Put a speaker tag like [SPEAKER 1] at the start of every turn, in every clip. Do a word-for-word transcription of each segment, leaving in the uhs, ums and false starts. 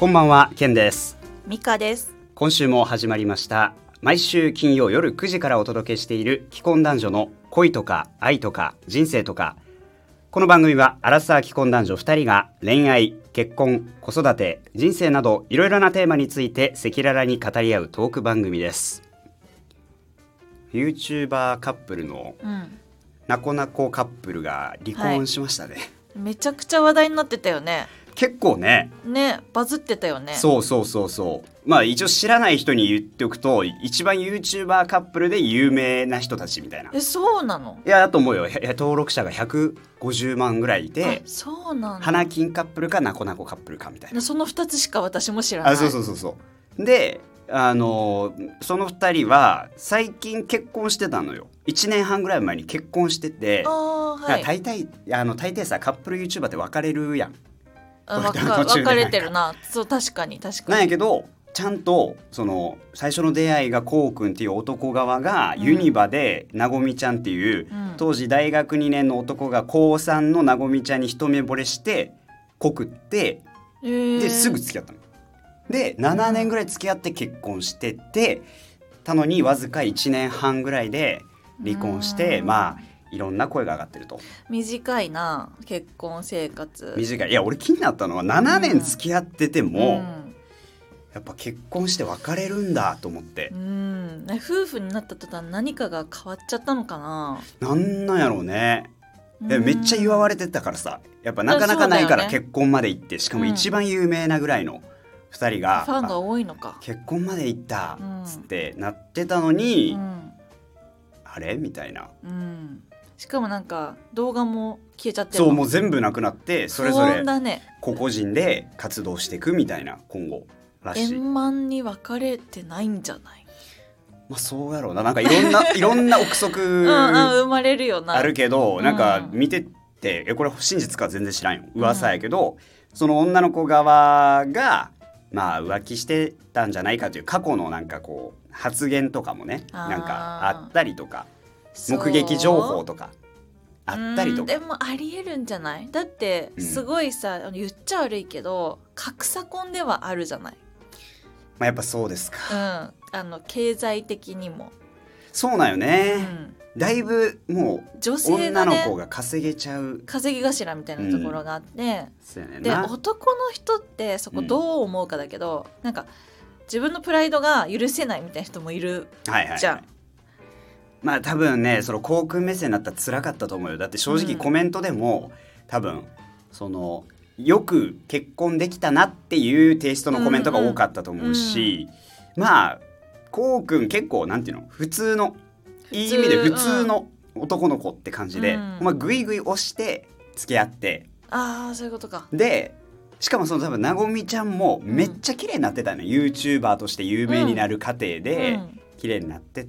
[SPEAKER 1] こんばんは、ケンです。
[SPEAKER 2] ミカです。
[SPEAKER 1] 今週も始まりました。毎週金曜夜くじからお届けしている既婚男女の恋とか愛とか人生とか。この番組はアラサー既婚男女ふたりが恋愛、結婚、子育て、人生などいろいろなテーマについて赤裸々に語り合うトーク番組です。 YouTuber カップルのなこなこカップルが離婚しましたね、はい、
[SPEAKER 2] めちゃくちゃ話題になってたよね。
[SPEAKER 1] 結構ね
[SPEAKER 2] ねバズってたよね。
[SPEAKER 1] そうそうそうそう。まあ一応知らない人に言っておくと、一番 YouTuber カップルで有名な人たちみたいな。
[SPEAKER 2] え、そうなの？
[SPEAKER 1] いやだと思うよ。登録者がひゃくごじゅうまんぐらいいて、
[SPEAKER 2] そうなんだ。
[SPEAKER 1] 花金カップルかなこなこカップルかみたいな。
[SPEAKER 2] そのふたつしか私も知らない。
[SPEAKER 1] あ、そうそうそうそう。で、あのそのふたりは最近結婚してたのよ。いちねんはんぐらい前に結婚してて、
[SPEAKER 2] あ、はい、
[SPEAKER 1] 大体あの大抵さカップル YouTuber って別れるやん。
[SPEAKER 2] 分かれてるな。そう確かに確かに。
[SPEAKER 1] なんやけどちゃんとその最初の出会いがこうくんっていう男側がユニバでなごみちゃんっていう、うん、当時大学にねんの男がこうさんのなごみちゃんに一目惚れして告って、えー、ですぐ付き合ったの。でななねんぐらい付き合って結婚しててたのにわずかいちねんはんぐらいで離婚して、まあいろんな声が上がってると。
[SPEAKER 2] 短いな結婚生活。
[SPEAKER 1] 短い。いや俺気になったのはななねん付き合ってても、うんうん、やっぱ結婚して別れるんだと思って、
[SPEAKER 2] うん、夫婦になった途端何かが変わっちゃったのかな。
[SPEAKER 1] なんなんやろうね。めっちゃ祝われてたからさ、やっぱなかなかないから結婚まで行って、しかも一番有名なぐらいのふたりが、
[SPEAKER 2] うん、ファンが多いのか。
[SPEAKER 1] 結婚まで行ったっつってなってたのに、うん、あれみたいな、
[SPEAKER 2] うん、しかもなんか動画も消えちゃってる。
[SPEAKER 1] そうもう全部なくなってそれぞれ個々人で活動していくみたいな今後らしい。
[SPEAKER 2] 円満に分かれてないんじゃない？
[SPEAKER 1] まあそうやろうな。なんかいろんないろんな憶測
[SPEAKER 2] うん、生まれるよな。
[SPEAKER 1] あるけど、なんか見てて、うん、これ真実か全然知らんよ、噂やけど、うん、その女の子側がまあ浮気してたんじゃないかという過去のなんかこう発言とかもねなんかあったりとか目撃情報とかあったりとか。
[SPEAKER 2] でもありえるんじゃない？だってすごいさ、うん、言っちゃ悪いけど格差婚ではあるじゃない。
[SPEAKER 1] まあ、やっぱそうですか。
[SPEAKER 2] うん、あの経済的にも
[SPEAKER 1] そうなんよね、うん、だいぶもう
[SPEAKER 2] 女性が、ね、
[SPEAKER 1] 女の子が稼げちゃう
[SPEAKER 2] 稼ぎ頭みたいなところがあって、
[SPEAKER 1] うん、
[SPEAKER 2] で男の人ってそこどう思うかだけど、うん、なんか自分のプライドが許せないみたいな人もいるじゃん、はいはいはい。
[SPEAKER 1] まあ多分ねそのこうくん目線だったら辛かったと思うよ。だって正直コメントでも、うん、多分そのよく結婚できたなっていうテイストのコメントが多かったと思うし、うんうん、まあこうくん結構なんていうの普通のいい意味で普通の男の子って感じで、うん、まあグイグイ押して付き合って、
[SPEAKER 2] ああそういうことか。
[SPEAKER 1] でしかもその多分なごみちゃんもめっちゃ綺麗になってたの、うん、YouTuber として有名になる過程で綺麗になってって、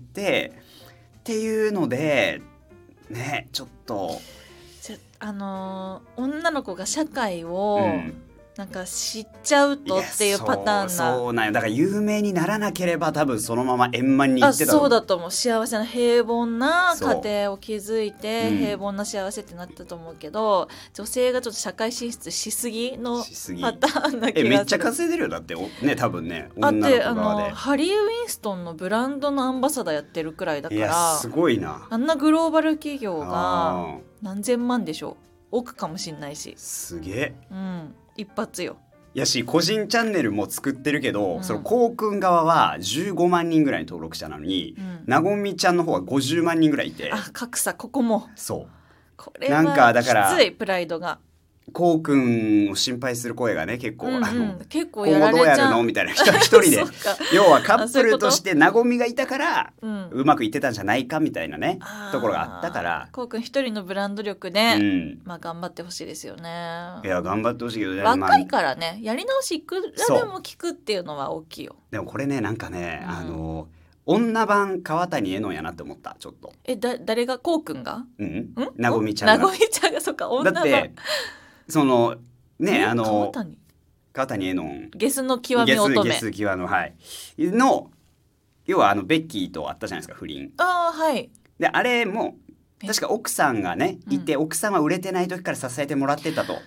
[SPEAKER 1] うん、っていうのでねちょっと
[SPEAKER 2] あのー、女の子が社会をなんか知っちゃうとっていうパターンな、うん、
[SPEAKER 1] そう、そうなんよ。だから有名にならなければ多分そのまま円満にいってた。
[SPEAKER 2] あ、そうだと思う。幸せな平凡な家庭を築いて、うん、平凡な幸せってなったと思うけど、女性がちょっと社会進出しすぎのパターンな気がする。
[SPEAKER 1] えめっちゃ稼いでるよ。だってね多分ね女の子側で
[SPEAKER 2] あってあのハリー・ウィンストンのブランドのアンバサダーやってるくらいだから。い
[SPEAKER 1] やすごいな。
[SPEAKER 2] あんなグローバル企業が何千万でしょ。億かもしんないし。
[SPEAKER 1] すげえ、
[SPEAKER 2] うん、一発よ。
[SPEAKER 1] やし個人チャンネルも作ってるけど、うん、そのこうくん側はじゅうごまんにんぐらいの登録者なのに、うん、なごみちゃんの方はごじゅうまんにんぐらいいて。
[SPEAKER 2] あ、格差ここも。
[SPEAKER 1] そう
[SPEAKER 2] これはなんかだからきついプライドが。
[SPEAKER 1] こうくんを心配する声がね結構、うんうん、あの
[SPEAKER 2] 結構やられちゃう。
[SPEAKER 1] 今後どうやるのみたいな人一人で要はカップルとしてなごみがいたからう, うまくいってたんじゃないかみたいなねところがあったから、
[SPEAKER 2] こうくん一人のブランド力で、うんまあ、頑張ってほしいですよね。
[SPEAKER 1] いや頑張ってほしいけどね、
[SPEAKER 2] 若いからねやり直しいくらでも聞くっていうのは大きいよ。
[SPEAKER 1] でもこれねなんかね、うん、あの女版川谷絵音やなって思ったちょっと。
[SPEAKER 2] えだ誰がこうくんが
[SPEAKER 1] うんなごみちゃんが
[SPEAKER 2] なごみちゃんがそっか女版
[SPEAKER 1] だってそのねあの
[SPEAKER 2] 川谷
[SPEAKER 1] 川谷絵音
[SPEAKER 2] ゲスの極み乙女
[SPEAKER 1] ゲスゲス極のはいの要はあのベッキーとあったじゃないですか不倫。
[SPEAKER 2] ああはい。
[SPEAKER 1] であれも確か奥さんがねいて、うん、奥さんは売れてない時から支えてもらってたと。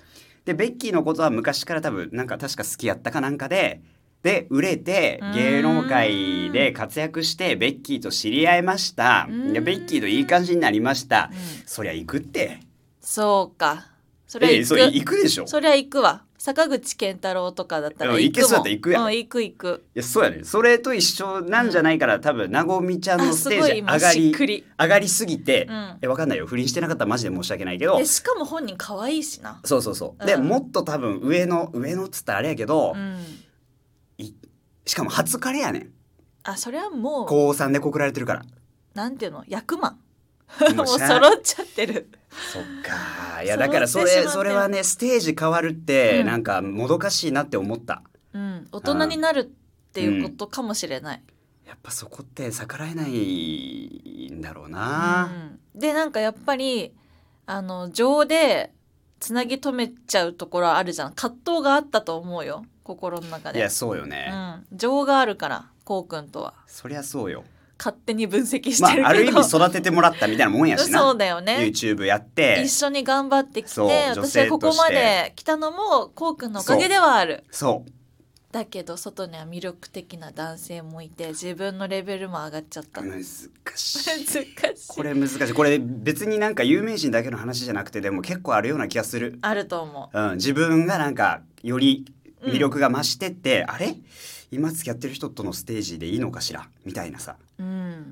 [SPEAKER 1] でベッキーのことは昔から多分なんか確か好きやったかなんかでで売れて芸能界で活躍してベッキーと知り合いました。いやベッキーといい感じになりました。そりゃ行くって。
[SPEAKER 2] そうか。そりゃ行く。
[SPEAKER 1] えそれ行くでしょ。
[SPEAKER 2] そりゃ行くわ。坂口健太郎とかだったら行くもん。
[SPEAKER 1] 行けそうだったら行くやん。
[SPEAKER 2] うん、行く行く。
[SPEAKER 1] いやそうやね。それと一緒なんじゃないから、うん、多分なごみちゃんのステージ上がり上がりすぎて、うん、えわかんないよ。不倫してなかったらマジで申し訳ないけど。
[SPEAKER 2] しかも本人可愛いしな。
[SPEAKER 1] そうそうそう。うん、でもっと多分上の上のっつったらあれやけど、うん、いしかも初彼やねん。
[SPEAKER 2] あそれはもう
[SPEAKER 1] 高さんで告られてるから。
[SPEAKER 2] なんていうの役満。もう揃っちゃってる。
[SPEAKER 1] そっか。いやだからそれそれはねステージ変わるって、うん、なんかもどかしいなって思った、
[SPEAKER 2] うん、大人になるっていうことかもしれない、
[SPEAKER 1] うん、やっぱそこって逆らえないんだろうな、
[SPEAKER 2] うん、でなんかやっぱりあの情でつなぎ止めちゃうところあるじゃん。葛藤があったと思うよ心の中で。
[SPEAKER 1] いやそうよね、
[SPEAKER 2] うん、情があるからこうくんとは。
[SPEAKER 1] そりゃそうよ。
[SPEAKER 2] 勝手に分析してるけど、
[SPEAKER 1] まあ、ある意味育ててもらったみたいなもんやしな。
[SPEAKER 2] そうだよね。
[SPEAKER 1] YouTube やって
[SPEAKER 2] 一緒に頑張ってきて私はここまで来たのもこうくんのおかげではある。
[SPEAKER 1] そう
[SPEAKER 2] だけど外には魅力的な男性もいて自分のレベルも上がっちゃった。
[SPEAKER 1] 難しい
[SPEAKER 2] 難しい
[SPEAKER 1] これ難しい。これ別になんか有名人だけの話じゃなくてでも結構あるような気がする。
[SPEAKER 2] あると思う、
[SPEAKER 1] うん、自分がなんかより魅力が増してって、うん、あれ今付き合ってる人とのステージでいいのかしらみたいなさ、うん、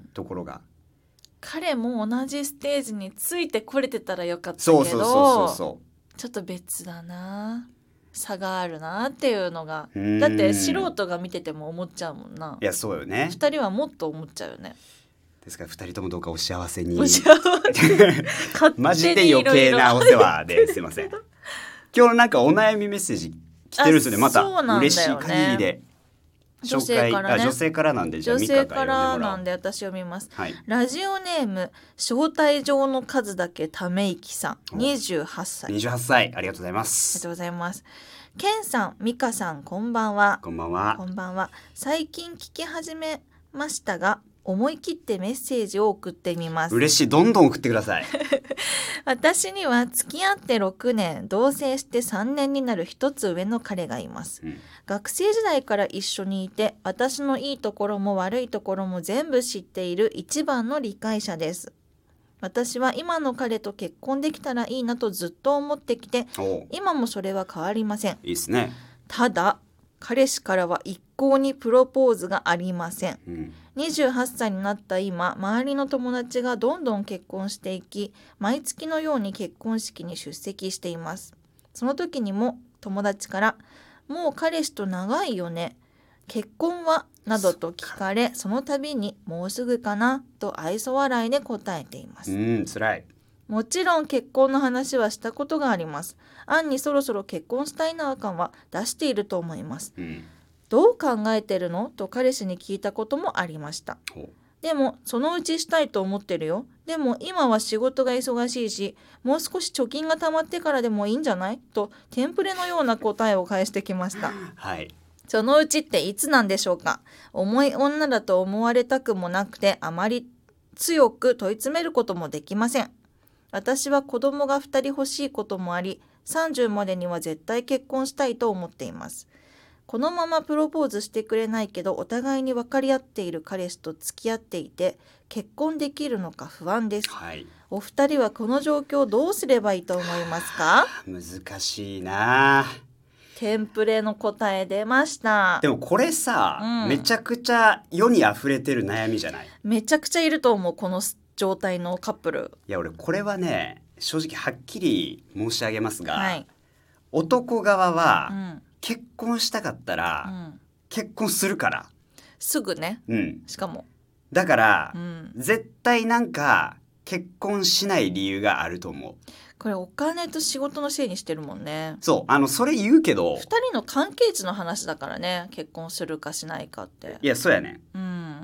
[SPEAKER 1] ところが。
[SPEAKER 2] 彼も同じステージについてこれてたらよかったけど、
[SPEAKER 1] そうそうそうそうそう、
[SPEAKER 2] ちょっと別だな、差があるなっていうのが。だって素人が見てても思っちゃうもんな。
[SPEAKER 1] いやそうよね。
[SPEAKER 2] ふたりはもっと思っちゃうよね。
[SPEAKER 1] ですからふたりともどうかお幸せに。
[SPEAKER 2] お幸せ
[SPEAKER 1] マジで余計なお世話ですいません。今日なんかお悩みメッセージ来てるんですね。また嬉しい限りで。
[SPEAKER 2] 女性からね。
[SPEAKER 1] 女性からなんで、じゃあ
[SPEAKER 2] 女性からなんで私読みます、はい、ラジオネーム招待状の数だけため息さん、にじゅうはっさい。
[SPEAKER 1] にじゅうはっさい、ありがとうございます。
[SPEAKER 2] ありがとうございます。ケンさん、ミカさん、こんばんは。
[SPEAKER 1] こんばんは。
[SPEAKER 2] こんばんは。最近聞き始めましたが思い切ってメッセージを送ってみます。
[SPEAKER 1] 嬉しい、どんどん送ってください。
[SPEAKER 2] 私には付き合ってろくねん、同棲してさんねんになる一つ上の彼がいます、うん、学生時代から一緒にいて私のいいところも悪いところも全部知っている一番の理解者です。私は今の彼と結婚できたらいいなとずっと思ってきて今もそれは変わりません。
[SPEAKER 1] いいっすね。
[SPEAKER 2] ただ彼氏からは一向にプロポーズがありません、うん、にじゅうはっさいになった今、周りの友達がどんどん結婚していき毎月のように結婚式に出席しています。その時にも友達からもう彼氏と長いよね、結婚はなどと聞かれ、その度にもうすぐかなと愛想笑いで答えています。
[SPEAKER 1] うん、辛い。
[SPEAKER 2] もちろん結婚の話はしたことがあります。暗にそろそろ結婚したいな感は出していると思います、うん、どう考えてるのと彼氏に聞いたこともありました。でもそのうちしたいと思ってるよ。でも今は仕事が忙しいしもう少し貯金が貯まってからでもいいんじゃないとテンプレのような答えを返してきました。
[SPEAKER 1] はい、
[SPEAKER 2] そのうちっていつなんでしょうか。重い女だと思われたくもなくてあまり強く問い詰めることもできません。私は子供がふたり欲しいこともありさんじゅうまでには絶対結婚したいと思っています。このままプロポーズしてくれないけどお互いに分かり合っている彼氏と付き合っていて結婚できるのか不安です、はい、お二人はこの状況をどうすればいいと思いますか。
[SPEAKER 1] 難しいな。
[SPEAKER 2] テンプレの答え出ました。
[SPEAKER 1] でもこれさ、うん、めちゃくちゃ世に溢れてる悩みじゃない。
[SPEAKER 2] めちゃくちゃいると思うこの状態のカップル。
[SPEAKER 1] いや俺これはね正直はっきり申し上げますが、はい、男側は、うん、結婚したかったら、うん、結婚するから
[SPEAKER 2] すぐね、うん、しかも
[SPEAKER 1] だから、うん、絶対なんか結婚しない理由があると思う。
[SPEAKER 2] これお金と仕事のせいにしてるもんね。
[SPEAKER 1] そうあのそれ言うけど
[SPEAKER 2] ふたりの関係値の話だからね、結婚するかしないかって。
[SPEAKER 1] いやそうやね、うん、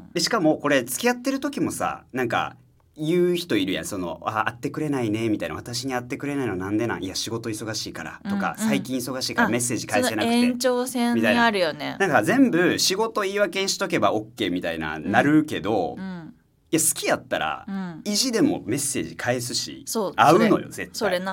[SPEAKER 1] でしかもこれ付き合ってる時もさなんか言う人いるやん、そのあ会ってくれないねみたいな、私に会ってくれないのなんでなん、いや仕事忙しいからとか、うんうん、最近忙しいからメッセージ返せなくて
[SPEAKER 2] 延長線にあるよね。
[SPEAKER 1] なんか全部仕事言い訳にしとけば OK みたいな、うん、なるけど、うん、いや好きやったら、うん、意地でもメッセージ返すし、そう会うのよ絶対。
[SPEAKER 2] それな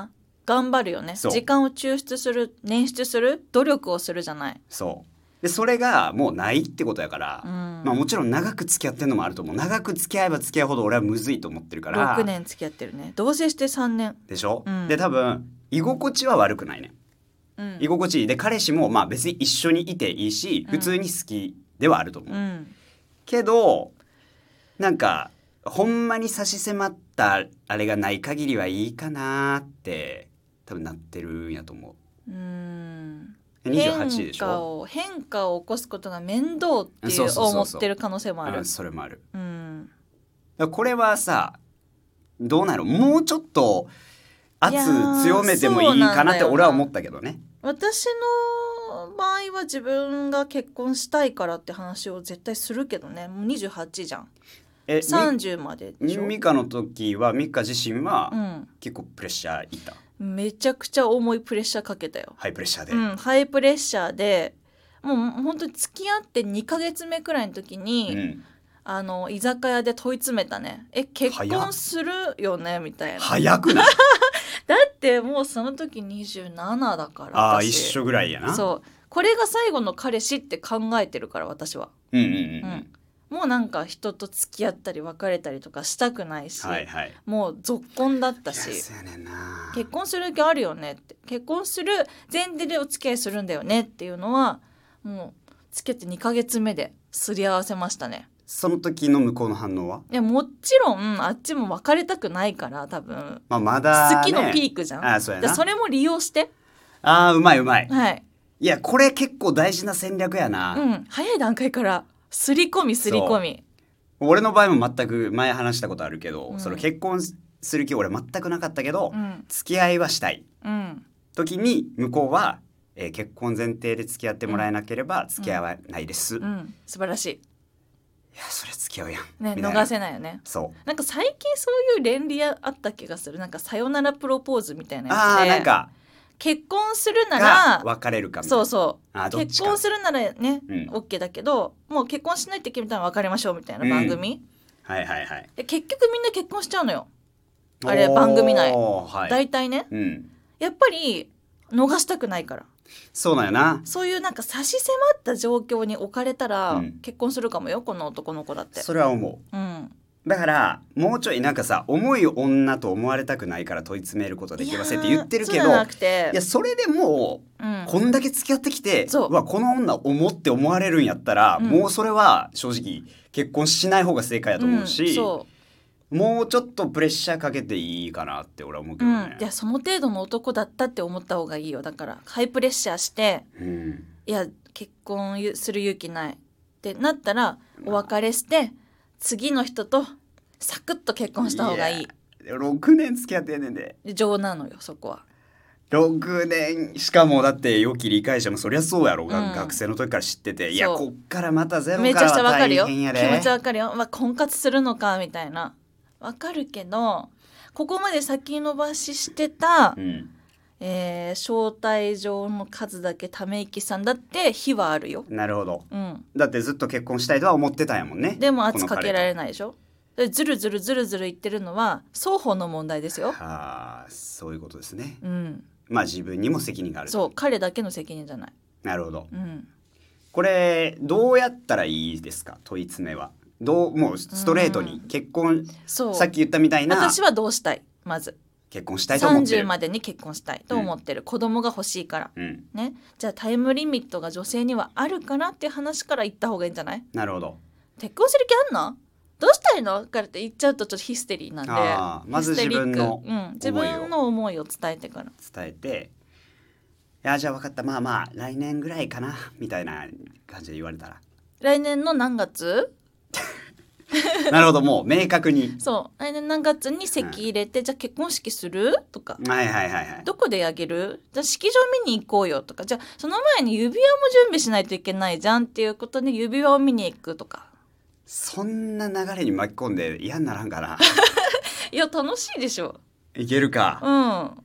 [SPEAKER 2] 頑張るよね。
[SPEAKER 1] そう
[SPEAKER 2] 時間を抽出する、捻出する努力をするじゃない。
[SPEAKER 1] そうでそれがもうないってことやから、
[SPEAKER 2] うん
[SPEAKER 1] まあ、もちろん長く付き合ってるのもあると思う。長く付き合えば付き合うほど俺はむずいと思ってるから。
[SPEAKER 2] ろくねん付き合ってるね。同棲してさんねん
[SPEAKER 1] でしょ、
[SPEAKER 2] うん、
[SPEAKER 1] で多分居心地は悪くないね、
[SPEAKER 2] うん、
[SPEAKER 1] 居心地いいで彼氏もまあ別に一緒にいていいし普通に好きではあると思う、
[SPEAKER 2] うん、
[SPEAKER 1] けどなんかほんまに差し迫ったあれがない限りはいいかなって多分なってるんやと思う。
[SPEAKER 2] うーん
[SPEAKER 1] にじゅうはちでし
[SPEAKER 2] 変化
[SPEAKER 1] ょ。
[SPEAKER 2] を変化を起こすことが面倒ってい
[SPEAKER 1] そううそうそうそう
[SPEAKER 2] 思ってる可能性もある。
[SPEAKER 1] うんそれもある。
[SPEAKER 2] うん
[SPEAKER 1] だからこれはさどうなの、もうちょっと圧強めてもいいかなって俺は思ったけどね。
[SPEAKER 2] 私の場合は自分が結婚したいからって話を絶対するけどね。もうにじゅうはちじゃん。
[SPEAKER 1] え
[SPEAKER 2] さんじゅうまででしょ。
[SPEAKER 1] ミカの時はミカ自身は
[SPEAKER 2] うん
[SPEAKER 1] 結構プレッシャーいた、
[SPEAKER 2] めちゃくちゃ重いプレッシャーかけたよ。
[SPEAKER 1] ハイプレッシャーで、
[SPEAKER 2] うん、ハイプレッシャーでもう本当に付き合ってにかげつめくらいの時に、
[SPEAKER 1] うん、
[SPEAKER 2] あの居酒屋で問い詰めたね。え結婚するよねみたいな。
[SPEAKER 1] 早くない
[SPEAKER 2] だってもうその時にじゅうななだから
[SPEAKER 1] ああ
[SPEAKER 2] 私
[SPEAKER 1] 一緒ぐらいやな。
[SPEAKER 2] そうこれが最後の彼氏って考えてるから私は、
[SPEAKER 1] うんうんうん、
[SPEAKER 2] うんもうなんか人と付き合ったり別れたりとかしたくないし、
[SPEAKER 1] はいはい、
[SPEAKER 2] もう続婚だったし、
[SPEAKER 1] そうやねんな。
[SPEAKER 2] 結婚する気あるよねって結婚する前提でお付き合いするんだよねっていうのはもう付き合ってにかげつめですり合わせましたね。
[SPEAKER 1] その時の向こうの反応は？
[SPEAKER 2] いやもちろんあっちも別れたくないから多分、
[SPEAKER 1] まあ、まだ、ね、
[SPEAKER 2] 好きのピークじゃん。
[SPEAKER 1] あそうやな。
[SPEAKER 2] だそれも利用して
[SPEAKER 1] あーうまいうまい、
[SPEAKER 2] はい、
[SPEAKER 1] いやこれ結構大事な戦略やな、
[SPEAKER 2] うん、早い段階からすり込みすり込み。
[SPEAKER 1] 俺の場合も全く前話したことあるけど、
[SPEAKER 2] うん、
[SPEAKER 1] その結婚する気俺全くなかったけど、
[SPEAKER 2] うん、
[SPEAKER 1] 付き合いはしたい、
[SPEAKER 2] うん、
[SPEAKER 1] 時に向こうは、えー、結婚前提で付き合ってもらえなければ付き合わないです、
[SPEAKER 2] うんうん、素晴らしい。
[SPEAKER 1] いやそれ付き合うやん、
[SPEAKER 2] ね、
[SPEAKER 1] みたいな
[SPEAKER 2] 逃せないよね。
[SPEAKER 1] そう
[SPEAKER 2] なんか最近そういう連理あった気がする。なんかさよならプロポーズみたいなやつで、
[SPEAKER 1] あーなんか
[SPEAKER 2] 結婚するな
[SPEAKER 1] が
[SPEAKER 2] ら
[SPEAKER 1] 別れるかみたいな。
[SPEAKER 2] そうそう
[SPEAKER 1] あどっちか
[SPEAKER 2] 結婚するならね、
[SPEAKER 1] うん、
[SPEAKER 2] OK だけどもう結婚しないって決めたら別れましょうみたいな番組、
[SPEAKER 1] うん、はいはいはい。
[SPEAKER 2] で結局みんな結婚しちゃうのよあれ番組内、
[SPEAKER 1] はい、
[SPEAKER 2] 大体ね、
[SPEAKER 1] うん、
[SPEAKER 2] やっぱり逃したくないから。
[SPEAKER 1] そうなんよな。
[SPEAKER 2] そういうなんか差し迫った状況に置かれたら、
[SPEAKER 1] うん、
[SPEAKER 2] 結婚するかもよこの男の子だって。
[SPEAKER 1] それは思う、
[SPEAKER 2] うん、
[SPEAKER 1] だからもうちょいなんかさ重い女と思われたくないから問い詰めることできませんって言ってるけど、
[SPEAKER 2] いやそうじゃなくて
[SPEAKER 1] いやそれでもう、うん、こんだけ付き合ってきてうわこの女思って思われるんやったら、うん、もうそれは正直結婚しない方が正解やと思うし、うん、そうもうちょっとプレッシャーかけていいかなって俺は思うけどね、
[SPEAKER 2] うん、いやその程度の男だったって思った方がいいよ。だからハイプレッシャーして、うん、いや結婚する勇気ないってなったらお別れして次の人とサクッと結婚した方がいい。
[SPEAKER 1] いやろくねん付き合ってんねんで。
[SPEAKER 2] 情なのよそこは。
[SPEAKER 1] ろくねんしかもだって良き理解者もそりゃそうやろ、うん、学生の時から知ってていやこっからまたゼロからは大変やで。
[SPEAKER 2] めちゃくちゃわかるよ気持ちわかるよ、まあ、婚活するのかみたいなわかるけどここまで先延ばししてた、うんえー、招待状の数だけため息さんだって日はあるよ。
[SPEAKER 1] なるほど、
[SPEAKER 2] うん、
[SPEAKER 1] だってずっと結婚したいとは思ってたんやもんね。
[SPEAKER 2] でも圧かけられないでしょ。ずるずるずるずる言ってるのは双方の問題ですよ。
[SPEAKER 1] はあそういうことですね、
[SPEAKER 2] うん、
[SPEAKER 1] まあ自分にも責任がある。
[SPEAKER 2] そう彼だけの責任じゃない。
[SPEAKER 1] なるほど、
[SPEAKER 2] うん、
[SPEAKER 1] これどうやったらいいですか問い詰めは。どうもうストレートに結婚、うん、さっき言ったみたいな
[SPEAKER 2] 私はどうしたいまず
[SPEAKER 1] 結婚したいと思ってる
[SPEAKER 2] さんじゅうまでに結婚したいと思ってる、うん、子供が欲しいから、うんね、じゃあタイムリミットが女性にはあるかなっていう話から言った方がいいんじゃない。
[SPEAKER 1] なるほど。
[SPEAKER 2] 結婚する気あんのどうしたいのからって言っちゃうとちょっとヒステリーなんで
[SPEAKER 1] あまず自分の、
[SPEAKER 2] うん、自分の思いを伝えてから
[SPEAKER 1] 伝えていやじゃあ分かったまあまあ来年ぐらいかなみたいな感じで言われたら
[SPEAKER 2] 来年の何月
[SPEAKER 1] なるほどもう明確に
[SPEAKER 2] そう来年何月に籍入れて、うん、じゃあ結婚式するとか、
[SPEAKER 1] はいはいはいはい、
[SPEAKER 2] どこであげるじゃあ式場見に行こうよとかじゃあその前に指輪も準備しないといけないじゃんっていうことで指輪を見に行くとか。
[SPEAKER 1] そんな流れに巻き込んで嫌にならんかな。
[SPEAKER 2] いや楽しいでしょ。
[SPEAKER 1] いけるか。
[SPEAKER 2] うん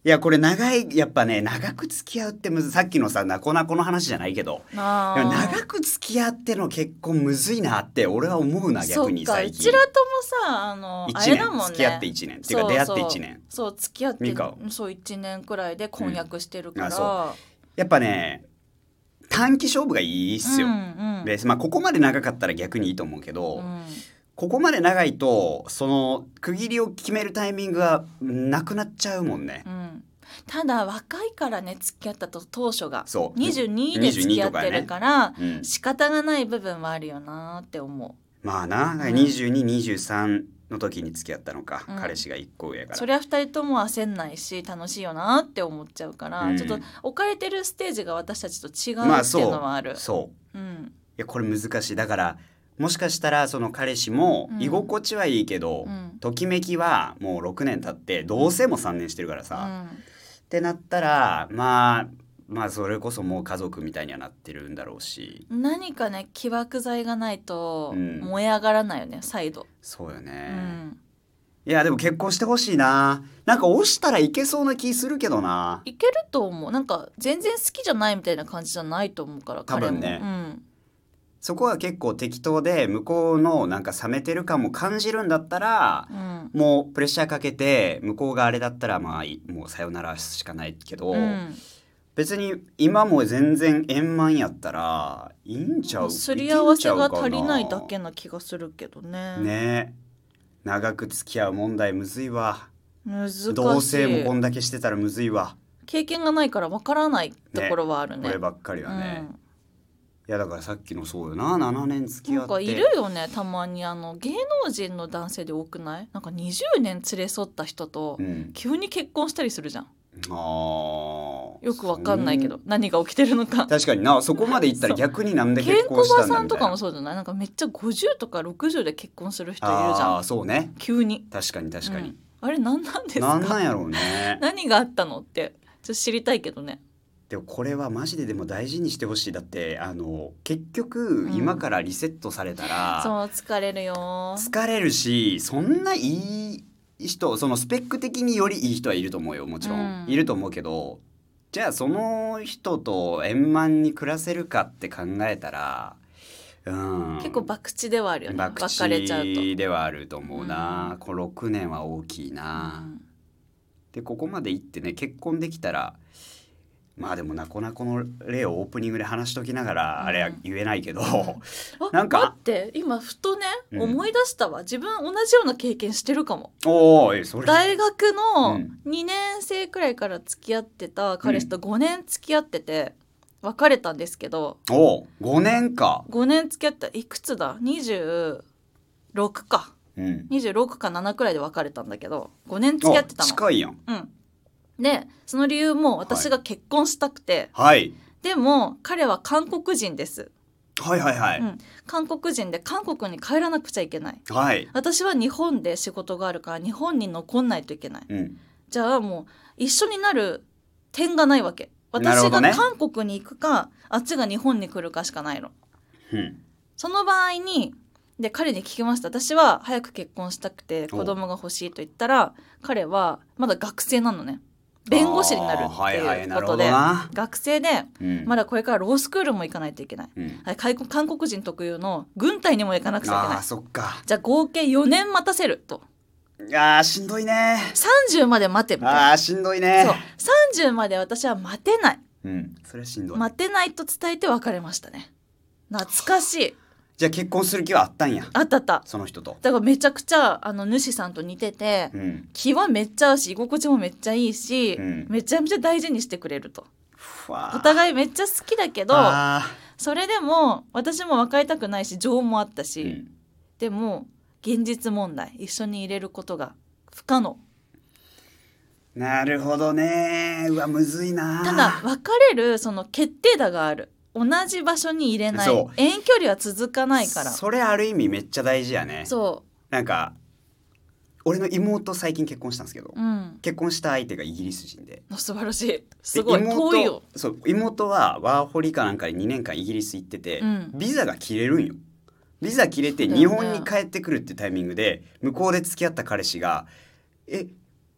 [SPEAKER 1] いやこれ長いやっぱね長く付き合うってむずさっきのさなこなこの話じゃないけど
[SPEAKER 2] あ
[SPEAKER 1] でも長く付き合っての結婚むずいなって俺は思うな逆に最近
[SPEAKER 2] そっかうちらともさあのあ
[SPEAKER 1] 1年
[SPEAKER 2] れだもんね
[SPEAKER 1] 付き合っていちねんっていうか出会っていちねん
[SPEAKER 2] そうそう付き合って
[SPEAKER 1] ミカ
[SPEAKER 2] そういちねんくらいで婚約してるから、
[SPEAKER 1] うんあやっぱね短期勝負がいいっすよ、
[SPEAKER 2] うんうん
[SPEAKER 1] でまあ、ここまで長かったら逆にいいと思うけど、
[SPEAKER 2] うん
[SPEAKER 1] ここまで長いとその区切りを決めるタイミングがなくなっちゃうもんね、
[SPEAKER 2] うんただ若いからね付き合ったと当初が
[SPEAKER 1] そう
[SPEAKER 2] にじゅうにで付き合ってるから、
[SPEAKER 1] ねうん、
[SPEAKER 2] 仕方がない部分はあるよなって思
[SPEAKER 1] まあな、
[SPEAKER 2] うん
[SPEAKER 1] にじゅうに、にじゅうさんの時に付き合ったのか、
[SPEAKER 2] うん
[SPEAKER 1] 彼氏がいっこ上やから
[SPEAKER 2] うそりゃふたりとも焦んないし楽しいよなって思っちゃうから、
[SPEAKER 1] うん
[SPEAKER 2] ちょっと置かれてるステージが私たちと違う
[SPEAKER 1] まあ
[SPEAKER 2] っていうのはある、
[SPEAKER 1] そう
[SPEAKER 2] うん
[SPEAKER 1] いやこれ難しいだからもしかしたらその彼氏も
[SPEAKER 2] うん
[SPEAKER 1] 居心地はいいけど、
[SPEAKER 2] うん
[SPEAKER 1] ときめきはもうろくねん経って同棲もさんねんしてるからさ、
[SPEAKER 2] うん
[SPEAKER 1] ってなったらまあまあそれこそもう家族みたいにはなってるんだろうし
[SPEAKER 2] 何かね起爆剤がないと
[SPEAKER 1] うん
[SPEAKER 2] 燃え上がらないよね再度、
[SPEAKER 1] そうよ
[SPEAKER 2] う
[SPEAKER 1] ね、
[SPEAKER 2] ん、
[SPEAKER 1] いやでも結婚してほしいななんか押したらいけそうな気するけどない
[SPEAKER 2] けると思うなんか全然好きじゃないみたいな感じじゃないと思うから彼も
[SPEAKER 1] 多分ね
[SPEAKER 2] うん
[SPEAKER 1] そこは結構適当で向こうのなんか冷めてる感も感じるんだったら、
[SPEAKER 2] うん
[SPEAKER 1] もうプレッシャーかけて向こうがあれだったらまあいいもうさよならしかないけど、
[SPEAKER 2] うん
[SPEAKER 1] 別に今も全然円満やったらいいんちゃう
[SPEAKER 2] すり合わせが
[SPEAKER 1] いけんちゃうか
[SPEAKER 2] 足りないだけな気がするけどね
[SPEAKER 1] ね長く付き合う問題むずいわ
[SPEAKER 2] 難しい
[SPEAKER 1] 同棲もこんだけしてたらむずいわ
[SPEAKER 2] 経験がないからわからないところはあるね
[SPEAKER 1] こればっかりはね、
[SPEAKER 2] うん
[SPEAKER 1] いやだからさっきのそうよなななねん付き合って
[SPEAKER 2] なんかいるよねたまにあの芸能人の男性で多くないなんかにじゅうねん連れ添った人と
[SPEAKER 1] うん
[SPEAKER 2] 急に結婚したりするじゃん
[SPEAKER 1] あー
[SPEAKER 2] よくわかんないけど何が起きてるのか
[SPEAKER 1] 確かになそこまでいったら逆になんで
[SPEAKER 2] ケンコ
[SPEAKER 1] 結婚したんだみたいな
[SPEAKER 2] バさんとかもそうじゃないなんかめっちゃごじゅうとかろくじゅうで結婚する人いるじゃ
[SPEAKER 1] ああ
[SPEAKER 2] ん
[SPEAKER 1] そうね
[SPEAKER 2] 急に
[SPEAKER 1] 確かに確かに、
[SPEAKER 2] うんあれ何なんですか
[SPEAKER 1] なんなんやろうね
[SPEAKER 2] 何があったのってちょっと知りたいけどね
[SPEAKER 1] でもこれはマジででも大事にしてほしいだってあの結局
[SPEAKER 2] うん
[SPEAKER 1] 今からリセットされたら、
[SPEAKER 2] そう疲れるよ
[SPEAKER 1] 疲れるしそんないい人そのスペック的によりいい人はいると思うよもちろん、
[SPEAKER 2] うん
[SPEAKER 1] いると思うけどじゃあその人と円満に暮らせるかって考えたら、うん、
[SPEAKER 2] 結構博打ではあるよね
[SPEAKER 1] 博
[SPEAKER 2] 別れちゃうと、
[SPEAKER 1] 打ではあると思うな、
[SPEAKER 2] うん
[SPEAKER 1] このろくねんは大きいな、
[SPEAKER 2] うん
[SPEAKER 1] でここまで行ってね結婚できたらまあでもなこなこの例をオープニングで話しときながら、
[SPEAKER 2] うん
[SPEAKER 1] あれは言えないけど、
[SPEAKER 2] あ
[SPEAKER 1] なんか
[SPEAKER 2] 待って今ふとね、
[SPEAKER 1] うん
[SPEAKER 2] 思い出したわ自分同じような経験してるかも
[SPEAKER 1] おーいそれ
[SPEAKER 2] 大学
[SPEAKER 1] う
[SPEAKER 2] の
[SPEAKER 1] ん
[SPEAKER 2] にねん生くらいから付き合ってた彼氏とごねん付き合ってて別れたんですけど
[SPEAKER 1] おーごねんか、
[SPEAKER 2] ごねん付き合ったいくつだにじゅうろくか
[SPEAKER 1] うん、
[SPEAKER 2] にじゅうろくかななくらいで別れたんだけどごねん付き合ってた
[SPEAKER 1] あ
[SPEAKER 2] の
[SPEAKER 1] 近いやん
[SPEAKER 2] うんでその理由も私が結婚したくて、
[SPEAKER 1] はい
[SPEAKER 2] でも彼は韓国人です、
[SPEAKER 1] はいはいはい、
[SPEAKER 2] うん、韓国人で韓国に帰らなくちゃいけない
[SPEAKER 1] はい、
[SPEAKER 2] 私は日本で仕事があるから日本に残んないといけない
[SPEAKER 1] うん、
[SPEAKER 2] じゃあもう一緒になる点がないわけ私が
[SPEAKER 1] なるほどね
[SPEAKER 2] 韓国に行くか、あっちが日本に来るかしかないの
[SPEAKER 1] うん、
[SPEAKER 2] その場合にで彼に聞きました私は早く結婚したくて子供が欲しいと言ったら彼はまだ学生なのね弁護士になる
[SPEAKER 1] あーはいはい
[SPEAKER 2] ってい
[SPEAKER 1] なるほ
[SPEAKER 2] うことで、
[SPEAKER 1] どな、
[SPEAKER 2] 学生で
[SPEAKER 1] うん、
[SPEAKER 2] まだこれからロースクールも行かないといけない、
[SPEAKER 1] うん、
[SPEAKER 2] はい韓国韓国人特有の軍隊にも行かなくちゃいけ
[SPEAKER 1] あー
[SPEAKER 2] ない
[SPEAKER 1] そっか
[SPEAKER 2] じゃあ合計よねん待たせると
[SPEAKER 1] いやーしんどいね
[SPEAKER 2] さんじゅうまで待てみたいな
[SPEAKER 1] あーしんどいね
[SPEAKER 2] そうさんじゅうまで私は待てない
[SPEAKER 1] うんそれはしんどい、
[SPEAKER 2] 待てないと伝えて別れましたね懐かしい
[SPEAKER 1] じゃあ結婚する気はあったんや
[SPEAKER 2] あったあった
[SPEAKER 1] その人と、
[SPEAKER 2] だからめちゃくちゃあの主さんと似てて
[SPEAKER 1] うん、
[SPEAKER 2] 気はめっちゃ合うし居心地もめっちゃいいし、
[SPEAKER 1] うん
[SPEAKER 2] めちゃめちゃ大事にしてくれると
[SPEAKER 1] ふわー
[SPEAKER 2] お互いめっちゃ好きだけど
[SPEAKER 1] あ
[SPEAKER 2] それでも私も別れたくないし情もあったし、
[SPEAKER 1] ー、うん
[SPEAKER 2] でも現実問題一緒に入れることが不可能
[SPEAKER 1] なるほどねうわむずいな
[SPEAKER 2] ただ別れるその決定打がある同じ場所に入れない
[SPEAKER 1] そう
[SPEAKER 2] 遠距離は続かないから
[SPEAKER 1] それある意味めっちゃ大事やね
[SPEAKER 2] そ
[SPEAKER 1] なんか俺の妹最近結婚したんですけど、
[SPEAKER 2] ううん
[SPEAKER 1] 結婚した相手がイギリス人で
[SPEAKER 2] 素晴らしいすごい
[SPEAKER 1] で妹
[SPEAKER 2] 遠いよ
[SPEAKER 1] そう妹はワーホリかなんかでにねんかんイギリス行ってて、
[SPEAKER 2] うん
[SPEAKER 1] ビザが切れるんよビザ切れて
[SPEAKER 2] そうだよね
[SPEAKER 1] 日本に帰ってくるってタイミングで向こうで付き合った彼氏が「え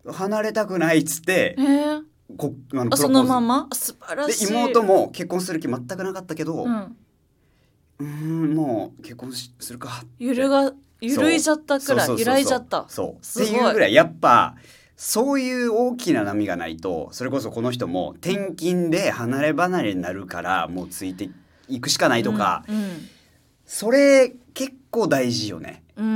[SPEAKER 1] 離れたくないっつって
[SPEAKER 2] えー、
[SPEAKER 1] こあのプロポーズ
[SPEAKER 2] そのまま素晴らしい。
[SPEAKER 1] で妹も結婚する気全くなかったけど、
[SPEAKER 2] うん、
[SPEAKER 1] うーんもう結婚しするかって
[SPEAKER 2] 揺るが揺るいじゃったくらい揺らいじゃった。
[SPEAKER 1] そう
[SPEAKER 2] すごい
[SPEAKER 1] っていうぐらいやっぱそういう大きな波がないと、それこそこの人も転勤で離れ離れになるからもうついていくしかないとか、
[SPEAKER 2] うんうん
[SPEAKER 1] それ結構大事よね。
[SPEAKER 2] うん、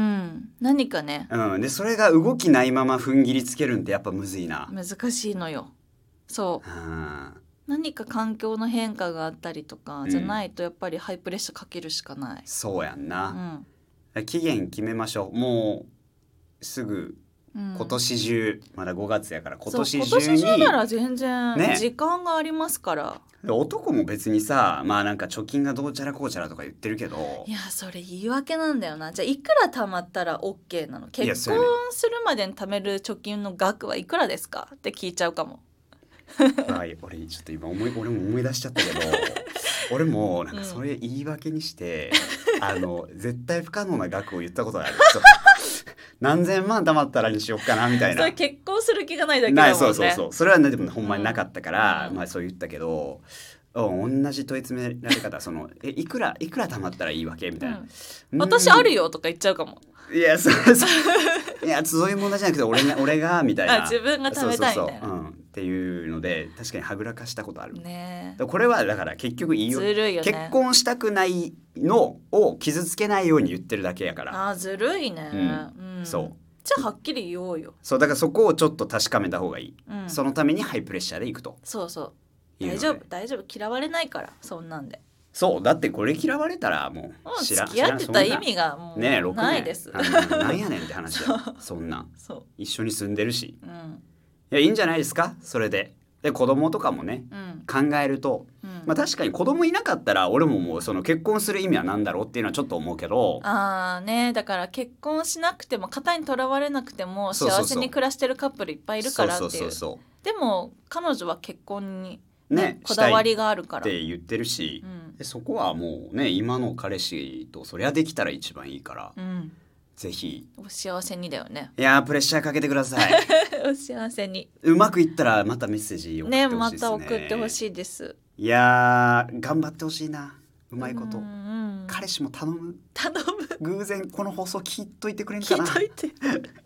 [SPEAKER 2] 何かね、
[SPEAKER 1] うん、でそれが動きないまま踏ん切りつけるんってやっぱむずいな。
[SPEAKER 2] 難しいのよ。そう、
[SPEAKER 1] うん
[SPEAKER 2] 何か環境の変化があったりとかじゃないとやっぱりハイプレッシャーかけるしかない。
[SPEAKER 1] そうやん
[SPEAKER 2] う
[SPEAKER 1] な、
[SPEAKER 2] ん
[SPEAKER 1] 期限決めましょう。もうすぐ
[SPEAKER 2] うん、
[SPEAKER 1] 今年中、まだごがつやから今
[SPEAKER 2] そう
[SPEAKER 1] 年中に
[SPEAKER 2] 今年中なら全然
[SPEAKER 1] ね
[SPEAKER 2] 時間がありますから、
[SPEAKER 1] 男も別にさ、まあなんか貯金がどうちゃらこうちゃらとか言ってるけど、
[SPEAKER 2] いやそれ言い訳なんだよな。じゃあいくら貯まったら OK なの？結婚
[SPEAKER 1] そうやね
[SPEAKER 2] するまでに貯める貯金の額はいくらですかって聞いちゃうかも。
[SPEAKER 1] はい俺ちょっと今思い俺も思い出しちゃったけど俺もなんかそれ言い訳にして、うん、あの絶対不可能な額を言ったことがある何千万貯まったらにしよっかなみたいな。
[SPEAKER 2] それ結婚する気がないだけだもんね。
[SPEAKER 1] そうそうそうそれはねでもほんまになかったから、
[SPEAKER 2] うん、
[SPEAKER 1] まあそう言ったけど、うん、同じ問い詰められ方そのえいくらいくら貯まったらいいわけみたいな、
[SPEAKER 2] うん、私あるよとか言っちゃうかも。
[SPEAKER 1] いやそうそういやそういう問題じゃなくて俺が俺がみたいな
[SPEAKER 2] 自分が貯めたいみたいな、
[SPEAKER 1] そうそうそう、うん、っていうので確かにはぐらかしたことある
[SPEAKER 2] ね。
[SPEAKER 1] これはだから結局いいよ、
[SPEAKER 2] ずるいよね。
[SPEAKER 1] 結婚したくないのを傷つけないように言ってるだけやから。
[SPEAKER 2] あずるいね、
[SPEAKER 1] うん
[SPEAKER 2] うん、
[SPEAKER 1] そう
[SPEAKER 2] じゃあはっきり言おうよ。
[SPEAKER 1] そうだからそこをちょっと確かめた方がいい、
[SPEAKER 2] うん、
[SPEAKER 1] そのためにハイプレッシャーでいくと。
[SPEAKER 2] そうそう大丈夫大丈夫嫌われないからそんなんで。
[SPEAKER 1] そうだってこれ嫌われたらもう
[SPEAKER 2] 知ら付き合ってた意味がもう
[SPEAKER 1] ねろくねん
[SPEAKER 2] ないです。
[SPEAKER 1] なんやねんって話だそんな
[SPEAKER 2] そう
[SPEAKER 1] 一緒に住んでるし、
[SPEAKER 2] うん、
[SPEAKER 1] いやいいんじゃないですかそれで。で子供とかもね、うん、考えると、うん、まあ確かに子供いなかったら俺ももうその結婚する意味は何だろうっていうのはちょっと思うけど、
[SPEAKER 2] あーねだから結婚しなくても型にとらわれなくても幸せに暮らしてるカップルいっぱいいるからっていう。でも彼女は結婚にね、ねこだわりがあるから
[SPEAKER 1] って言ってるし、
[SPEAKER 2] うん、
[SPEAKER 1] でそこはもうね今の彼氏とそりゃできたら一番いいから、
[SPEAKER 2] うん、
[SPEAKER 1] ぜひ
[SPEAKER 2] お幸せにだよね。
[SPEAKER 1] いやプレッシャーかけてください
[SPEAKER 2] お幸せに
[SPEAKER 1] うまくいったらまたメッセージ送ってほしいですね。
[SPEAKER 2] ねまた送ってほしいです。
[SPEAKER 1] いや頑張ってほしいなうまいこと、うんうん、彼氏も頼む
[SPEAKER 2] 頼む
[SPEAKER 1] 偶然この放送聞いといてくれんかな。
[SPEAKER 2] 聞いといて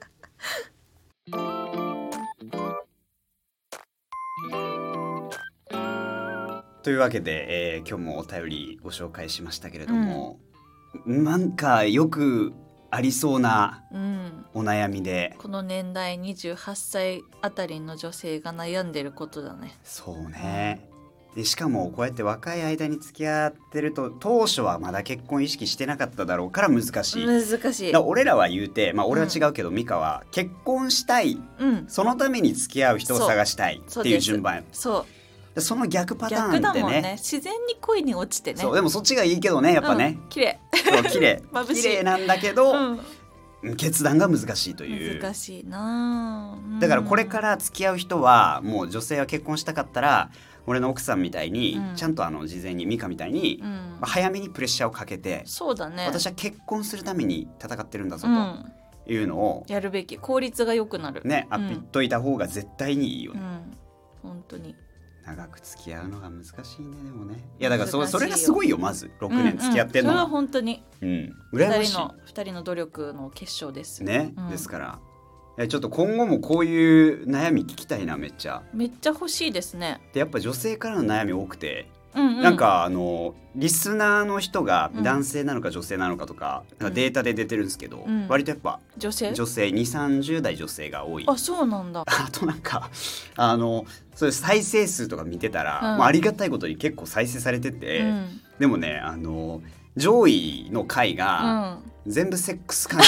[SPEAKER 1] というわけで、えー、今日もお便りご紹介しましたけれども、うん、なんかよくありそうなお悩みで、
[SPEAKER 2] うん、この年代にじゅうはっさいあたりの女性が悩んでることだね。
[SPEAKER 1] そうね。でしかもこうやって若い間に付き合ってると当初はまだ結婚意識してなかっただろうから難しい。
[SPEAKER 2] 難しい。
[SPEAKER 1] だ俺らは言うて、まあ、俺は違うけど、うん、美香は結婚したい、うん、そのために付き合う人を探したいっていう順番。
[SPEAKER 2] そう
[SPEAKER 1] その逆パターンって ね,
[SPEAKER 2] 逆だもんね。自然に恋に落ちてね。
[SPEAKER 1] そうでもそっちがいいけどねやっぱね、
[SPEAKER 2] うん、綺麗
[SPEAKER 1] そう綺麗綺麗なんだけど、うん、決断が難しいという。
[SPEAKER 2] 難しいな、
[SPEAKER 1] うん、だからこれから付き合う人はもう女性は結婚したかったら俺の奥さんみたいに、うん、ちゃんとあの事前に美香みたいに、うん、早めにプレッシャーをかけて、
[SPEAKER 2] そうだね、
[SPEAKER 1] 私は結婚するために戦ってるんだぞというのを、
[SPEAKER 2] うん、やるべき。効率が良くなる
[SPEAKER 1] ね、あっぴっといた方が絶対にいいよね、
[SPEAKER 2] うん、本当に
[SPEAKER 1] 長く付き合うのが難しいね。でもねいやだから そ, それがすごいよ。まずろくねん付き合ってんの、
[SPEAKER 2] うんうん、それは本当に、
[SPEAKER 1] うん、羨ましい。
[SPEAKER 2] ふたりのふたりの努力の結晶です
[SPEAKER 1] ね、うん、ですからちょっと今後もこういう悩み聞きたいな。めっちゃ
[SPEAKER 2] めっちゃ欲しいですね。
[SPEAKER 1] でやっぱ女性からの悩み多くて、
[SPEAKER 2] うんうん、
[SPEAKER 1] なんかあのリスナーの人が男性なのか女性なのかとか、うん、なんかデータで出てるんですけど、うん、割とやっぱ
[SPEAKER 2] 女性
[SPEAKER 1] 女性にじゅう、さんじゅう代女性が多い。
[SPEAKER 2] あそうなんだ。
[SPEAKER 1] あとなんかあのそういう再生数とか見てたら、うんまあ、ありがたいことに結構再生されてて、うん、でもねあの上位の回が全部セックス関係、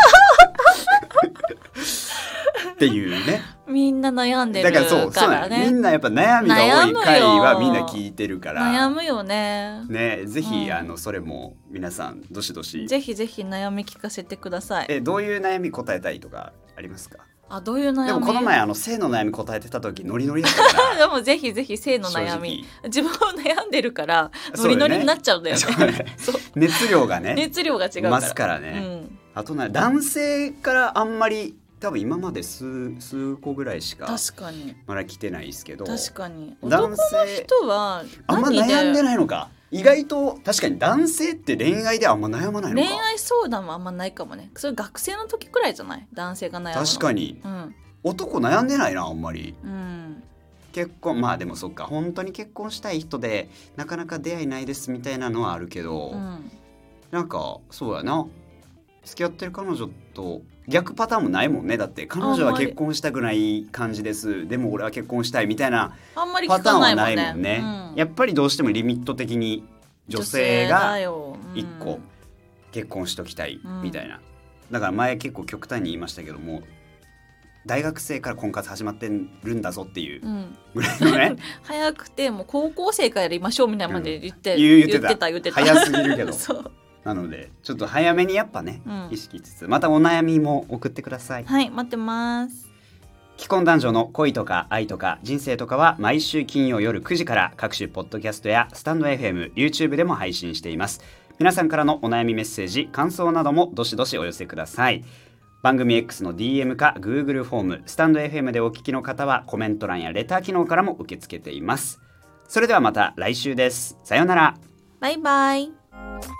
[SPEAKER 1] うん、っていうね。
[SPEAKER 2] みんな悩んでるからね。だからそうそうなの。
[SPEAKER 1] みんなやっぱ悩みが多い回はみんな聞いてるから
[SPEAKER 2] 悩むよね。
[SPEAKER 1] ねぜひ、
[SPEAKER 2] うん、
[SPEAKER 1] あのそれも皆さんどしどし
[SPEAKER 2] ぜひぜひ悩み聞かせてください。
[SPEAKER 1] えどういう悩み答えたいとかありますか？
[SPEAKER 2] あどういう悩み？
[SPEAKER 1] でもこの前あの性の悩み答えてた時ノリノリだったから
[SPEAKER 2] でもぜひぜひ性の悩み自分も悩んでるからノリノリになっちゃうんだよね。
[SPEAKER 1] そうねそう熱量がね
[SPEAKER 2] 熱量が違うから
[SPEAKER 1] ますからね、うん、あとね男性からあんまり多分今まで 数, 数個ぐらいしか
[SPEAKER 2] 確かに
[SPEAKER 1] まだ来てないですけど、
[SPEAKER 2] 確かに
[SPEAKER 1] 男
[SPEAKER 2] 男
[SPEAKER 1] 性
[SPEAKER 2] の人は
[SPEAKER 1] あんま
[SPEAKER 2] 何で
[SPEAKER 1] 悩んでないのか。意外と確かに男性って恋愛であんま悩まないのか。
[SPEAKER 2] 恋愛相談はあんまないかもね。それ学生の時くらいじゃない？男性が悩むの。
[SPEAKER 1] 確かに
[SPEAKER 2] うん
[SPEAKER 1] 男悩んでないなあんまり。
[SPEAKER 2] うん
[SPEAKER 1] 結婚まあでもそっか、本当に結婚したい人でなかなか出会いないですみたいなのはあるけど、
[SPEAKER 2] うん
[SPEAKER 1] なんかそうやな、付き合ってる彼女と逆パターンもないもんね。だって彼女は結婚したくない感じです、でも俺は結婚したいみたいな
[SPEAKER 2] あんまり聞
[SPEAKER 1] パターンは
[SPEAKER 2] かないもんね。
[SPEAKER 1] ないもんね、
[SPEAKER 2] うん
[SPEAKER 1] やっぱりどうしてもリミット的に女性が一個
[SPEAKER 2] 個
[SPEAKER 1] 結婚しときたいみたいな、だから前結構極端に言いましたけども、大学生から婚活始まってるんだぞっていう
[SPEAKER 2] うん
[SPEAKER 1] ぐらいのね
[SPEAKER 2] 早くてもう高校生からやりましょうみたいなまで言って、
[SPEAKER 1] うん言う言ってた
[SPEAKER 2] 言ってた言ってた
[SPEAKER 1] 早すぎるけど
[SPEAKER 2] そう
[SPEAKER 1] なのでちょっと早めにやっぱね、
[SPEAKER 2] うん
[SPEAKER 1] 意識しつつ、またお悩みも送ってください。
[SPEAKER 2] はい待ってます。
[SPEAKER 1] 既婚男女の恋とか愛とか人生とかは毎週金曜夜くじから各種ポッドキャストやスタンド エフエム、YouTube でも配信しています。皆さんからのお悩みメッセージ、感想などもどしどしお寄せください。番組 X の ディーエム か Google フォーム、スタンド エフエム でお聞きの方はコメント欄やレター機能からも受け付けています。それではまた来週です。さようなら。
[SPEAKER 2] バイバイ。